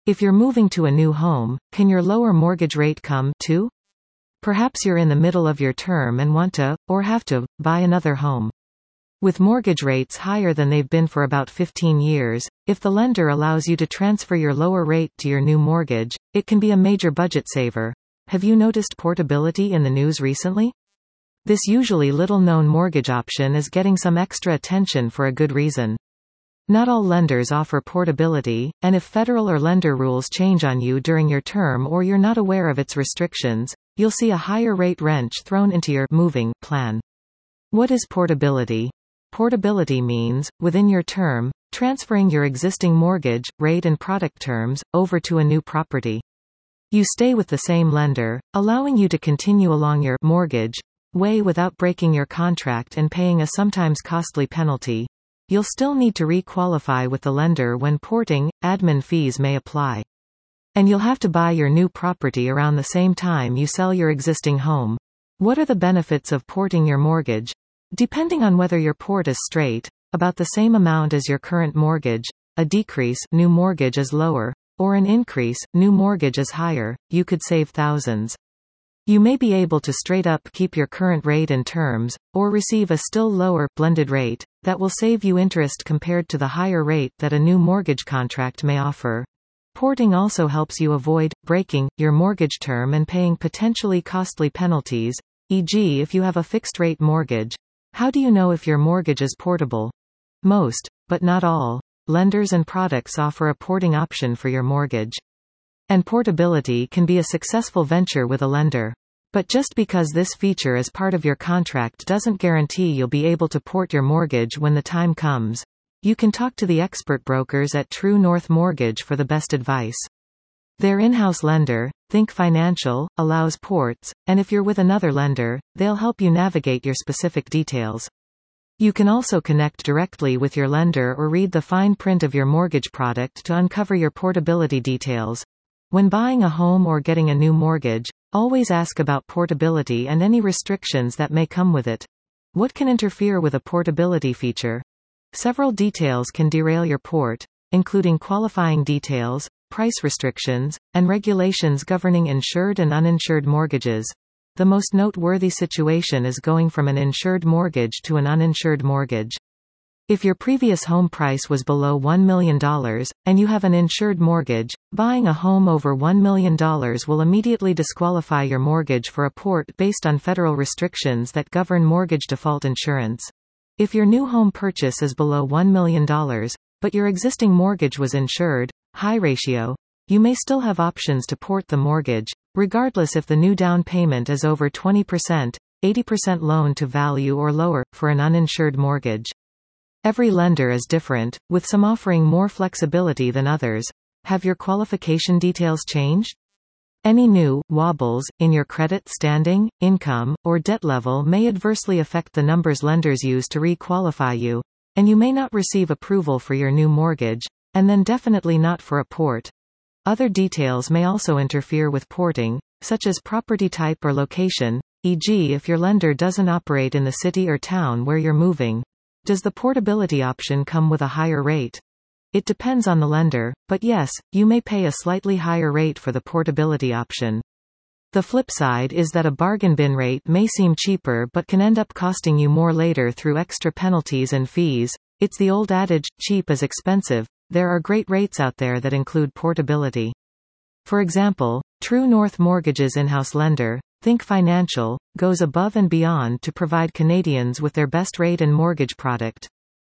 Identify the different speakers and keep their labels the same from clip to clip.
Speaker 1: If you're moving to a new home, can your lower mortgage rate come, too? Perhaps you're in the middle of your term and want to, or have to, buy another home. With mortgage rates higher than they've been for about 15 years, if the lender allows you to transfer your lower rate to your new mortgage, it can be a major budget saver. Have you noticed portability in the news recently? This usually little-known mortgage option is getting some extra attention for a good reason. Not all lenders offer portability, and if federal or lender rules change on you during your term or you're not aware of its restrictions, you'll see a higher rate wrench thrown into your moving plan. What is portability? Portability means, within your term, transferring your existing mortgage, rate and product terms, over to a new property. You stay with the same lender, allowing you to continue along your mortgage way without breaking your contract and paying a sometimes costly penalty. You'll still need to re-qualify with the lender when porting, admin fees may apply. And you'll have to buy your new property around the same time you sell your existing home. What are the benefits of porting your mortgage? Depending on whether your port is straight, about the same amount as your current mortgage, a decrease, new mortgage is lower, or an increase, new mortgage is higher, you could save thousands. You may be able to straight up keep your current rate and terms, or receive a still lower, blended rate, that will save you interest compared to the higher rate that a new mortgage contract may offer. Porting also helps you avoid breaking your mortgage term and paying potentially costly penalties, e.g. if you have a fixed-rate mortgage. How do you know if your mortgage is portable? Most, but not all, lenders and products offer a porting option for your mortgage. And portability can be a successful venture with a lender. But just because this feature is part of your contract doesn't guarantee you'll be able to port your mortgage when the time comes. You can talk to the expert brokers at True North Mortgage for the best advice. Their in-house lender, Think Financial, allows ports, and if you're with another lender, they'll help you navigate your specific details. You can also connect directly with your lender or read the fine print of your mortgage product to uncover your portability details. When buying a home or getting a new mortgage, always ask about portability and any restrictions that may come with it. What can interfere with a portability feature? Several details can derail your port, including qualifying details, price restrictions, and regulations governing insured and uninsured mortgages. The most noteworthy situation is going from an insured mortgage to an uninsured mortgage. If your previous home price was below $1 million, and you have an insured mortgage, buying a home over $1 million will immediately disqualify your mortgage for a port based on federal restrictions that govern mortgage default insurance. If your new home purchase is below $1 million, but your existing mortgage was insured, high ratio, you may still have options to port the mortgage, regardless if the new down payment is over 20%, 80% loan to value or lower, for an uninsured mortgage. Every lender is different, with some offering more flexibility than others. Have your qualification details changed? Any new wobbles in your credit standing, income, or debt level may adversely affect the numbers lenders use to re-qualify you, and you may not receive approval for your new mortgage, and then definitely not for a port. Other details may also interfere with porting, such as property type or location, e.g. if your lender doesn't operate in the city or town where you're moving. Does the portability option come with a higher rate? It depends on the lender, but yes, you may pay a slightly higher rate for the portability option. The flip side is that a bargain bin rate may seem cheaper but can end up costing you more later through extra penalties and fees. It's the old adage, cheap is expensive. There are great rates out there that include portability. For example, True North Mortgage's in-house lender, Think Financial, goes above and beyond to provide Canadians with their best rate and mortgage product.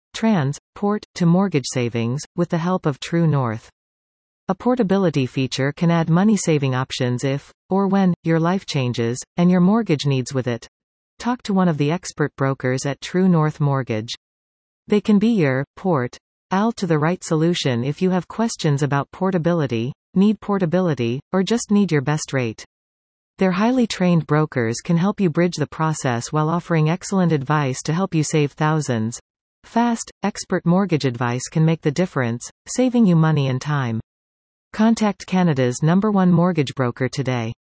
Speaker 1: Port to mortgage savings, with the help of True North. A portability feature can add money-saving options if, or when, your life changes, and your mortgage needs with it. Talk to one of the expert brokers at True North Mortgage. They can be your port-al to the right solution if you have questions about portability, need portability, or just need your best rate. Their highly trained brokers can help you bridge the process while offering excellent advice to help you save thousands. Fast, expert mortgage advice can make the difference, saving you money and time. Contact Canada's #1 mortgage broker today.